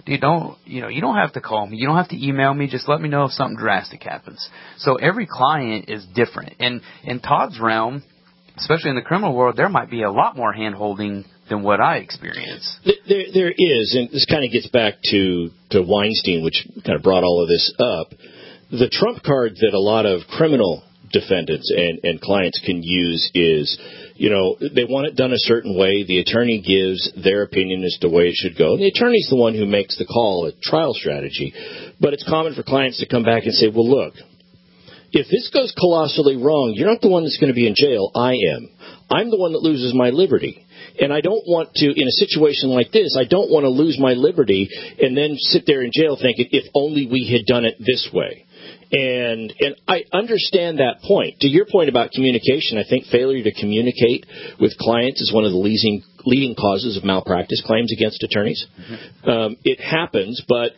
dude, don't, you know, you don't have to call me. You don't have to email me. Just let me know if something drastic happens. So every client is different. And in Todd's realm, especially in the criminal world, there might be a lot more hand-holding than what I experience. There, there is, and this kind of gets back to, to Weinstein, which kind of brought all of this up. The trump card that a lot of criminal defendants and, and clients can use is, you know, they want it done a certain way. The attorney gives their opinion as to the way it should go. And the attorney's the one who makes the call at trial strategy. But it's common for clients to come back and say, well, look, if this goes colossally wrong, you're not the one that's going to be in jail. I am. I'm the one that loses my liberty. And I don't want to, in a situation like this, I don't want to lose my liberty and then sit there in jail thinking, if only we had done it this way. And and I understand that point. To your point about communication, I think failure to communicate with clients is one of the leading, leading causes of malpractice claims against attorneys. Mm-hmm. Um, it happens, but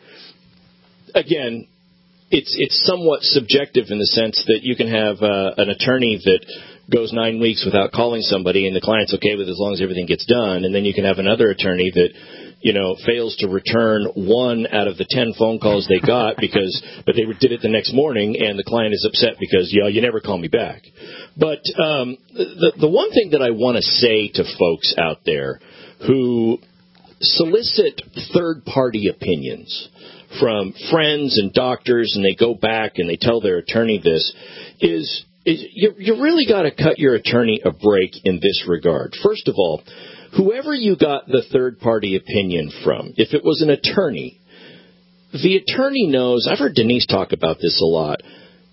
again, it's it's somewhat subjective in the sense that you can have uh, an attorney that goes nine weeks without calling somebody and the client's okay with it as long as everything gets done, and then you can have another attorney that, you know, fails to return one out of the ten phone calls they got because, but they did it the next morning, and the client is upset because, yeah, you never call me back. But um, the the one thing that I want to say to folks out there who solicit third-party opinions from friends and doctors, and they go back and they tell their attorney this, is, is you, you really got to cut your attorney a break in this regard. First of all, whoever you got the third-party opinion from, if it was an attorney, the attorney knows, I've heard Denise talk about this a lot,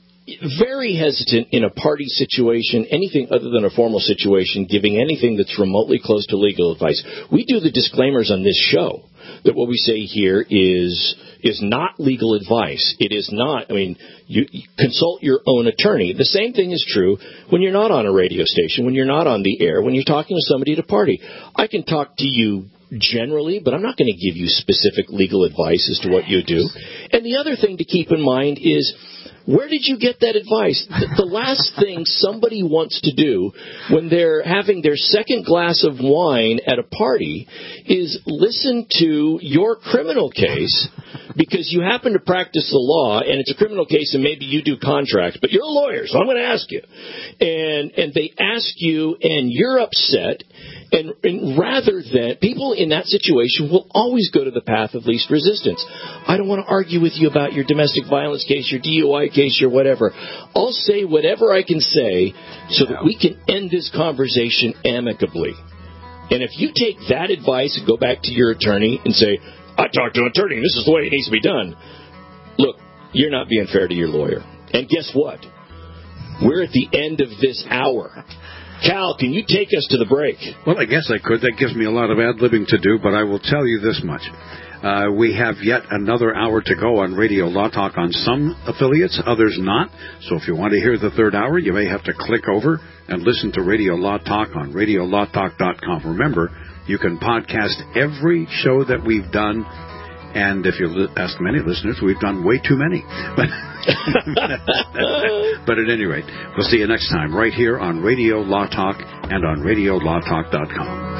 very hesitant in a party situation, anything other than a formal situation, giving anything that's remotely close to legal advice. We do the disclaimers on this show that what we say here is is not legal advice. It is not, I mean, you, you consult your own attorney. The same thing is true when you're not on a radio station, when you're not on the air, when you're talking to somebody at a party. I can talk to you generally, but I'm not going to give you specific legal advice as to what you do. And the other thing to keep in mind is, where did you get that advice? The last thing somebody wants to do when they're having their second glass of wine at a party is listen to your criminal case because you happen to practice the law, and it's a criminal case, and maybe you do contracts, but you're a lawyer, so I'm going to ask you. And and they ask you, and you're upset, and, and rather than, people in that situation will always go to the path of least resistance. I don't want to argue with you about your domestic violence case, your D U I case, your whatever. I'll say whatever I can say so that we can end this conversation amicably. And if you take that advice and go back to your attorney and say, I talked to an attorney, this is the way it needs to be done. Look, you're not being fair to your lawyer. And guess what? We're at the end of this hour. Cal, can you take us to the break? Well, I guess I could. That gives me a lot of ad-libbing to do, but I will tell you this much. Uh, we have yet another hour to go on Radio Law Talk on some affiliates, others not. So if you want to hear the third hour, you may have to click over and listen to Radio Law Talk on radio law talk dot com. Remember, you can podcast every show that we've done, and if you li- ask many listeners, we've done way too many. But, but at any rate, we'll see you next time right here on Radio Law Talk and on radio law talk dot com.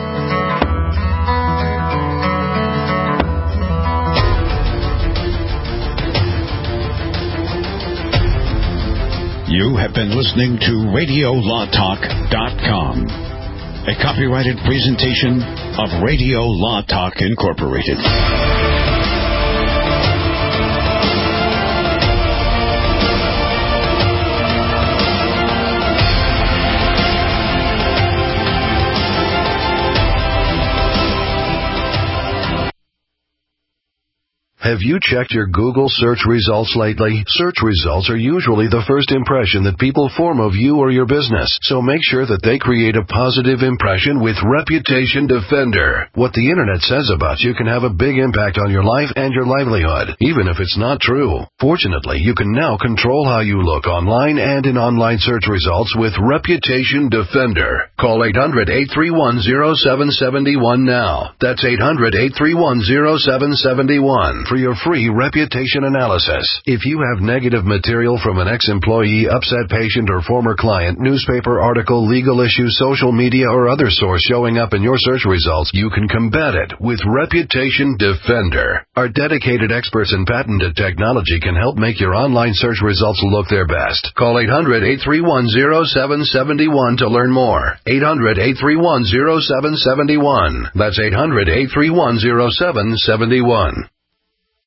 You have been listening to radio law talk dot com, a copyrighted presentation of Radio Law Talk Incorporated. Have you checked your Google search results lately? Search results are usually the first impression that people form of you or your business, so make sure that they create a positive impression with Reputation Defender. What the Internet says about you can have a big impact on your life and your livelihood, even if it's not true. Fortunately, you can now control how you look online and in online search results with Reputation Defender. Call eight hundred, eight three one, zero seven seven one now. That's eight hundred, eight three one, zero seven seven one. for your free reputation analysis. If you have negative material from an ex-employee, upset patient, or former client, newspaper article, legal issue, social media, or other source showing up in your search results, you can combat it with Reputation Defender. Our dedicated experts in patented technology can help make your online search results look their best. Call eight hundred, eight three one, zero seven seven one to learn more. eight hundred, eight three one, zero seven seven one. That's eight hundred, eight three one, zero seven seven one.